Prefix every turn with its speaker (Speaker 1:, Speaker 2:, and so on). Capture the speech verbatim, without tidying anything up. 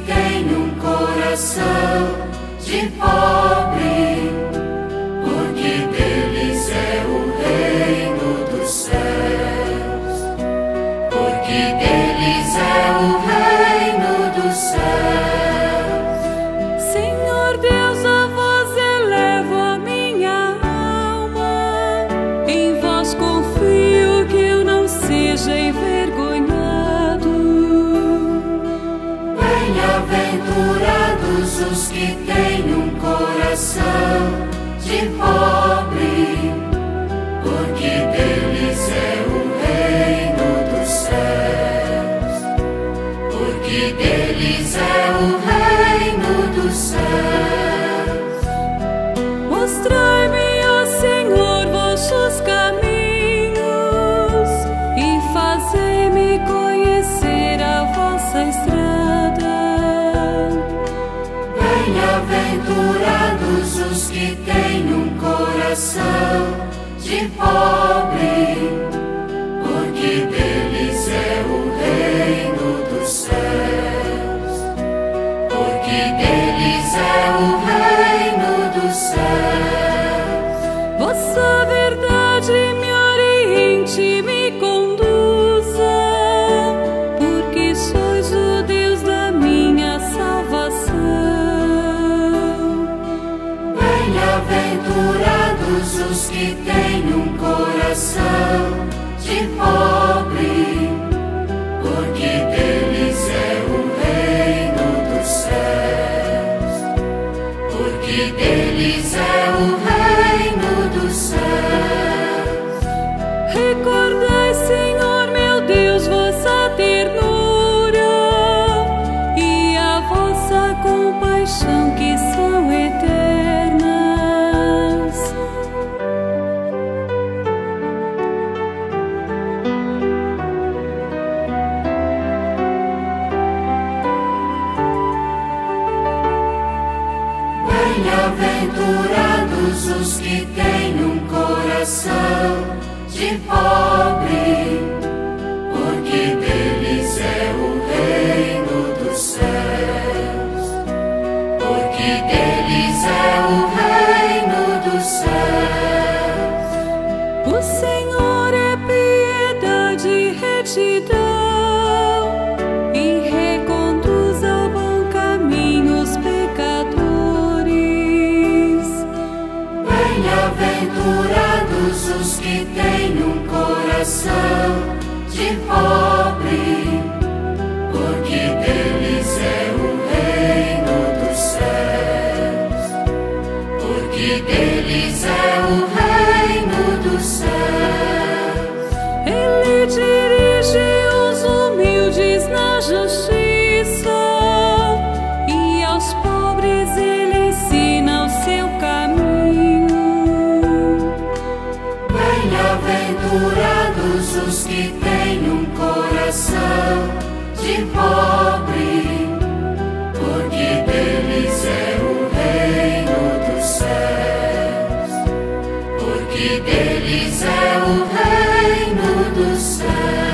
Speaker 1: têm um coração de pobre, porque deles é o reino dos céus, porque deles é o reino dos céus.
Speaker 2: Senhor Deus, a vós elevo a minha alma, em vós confio que eu não seja envergonhado.
Speaker 1: Bem-aventurados os que têm um coração de pobre, porque deles é o reino dos céus, porque deles é o reino dos céus.
Speaker 2: Mostrai-me, ó Senhor, vossos caminhos e fazei-me conhecer a vossa estrada.
Speaker 1: Bem-aventurados os que têm um coração de pobre, porque deles é o reino dos céus, porque deles é o reino dos céus.
Speaker 2: Vossa verdade me oriente e me conduza, porque sois o Deus da minha salvação.
Speaker 1: Bem-aventurados os que têm um coração de pobre, porque deles é o reino dos céus, porque deles é o reino dos céus.
Speaker 2: Recordai, Senhor meu Deus, vossa ternura e a vossa compaixão, que são eternas.
Speaker 1: Bem-aventurados os que têm um coração de pobre, porque deles é o reino dos céus, porque deles é o reino dos céus.
Speaker 2: O Senhor é piedade e retidão e reconduz ao bom caminho os pecadores.
Speaker 1: Bem-aventurados os que têm um coração de pobre, porque deles é o reino dos céus, porque deles é o reino dos céus.
Speaker 2: Ele dirige os humildes na justiça e aos pobres ele ensina o seu caminho.
Speaker 1: Bem-aventurados os que têm um coração de pobre, porque deles é o reino dos céus, porque deles é o reino dos céus.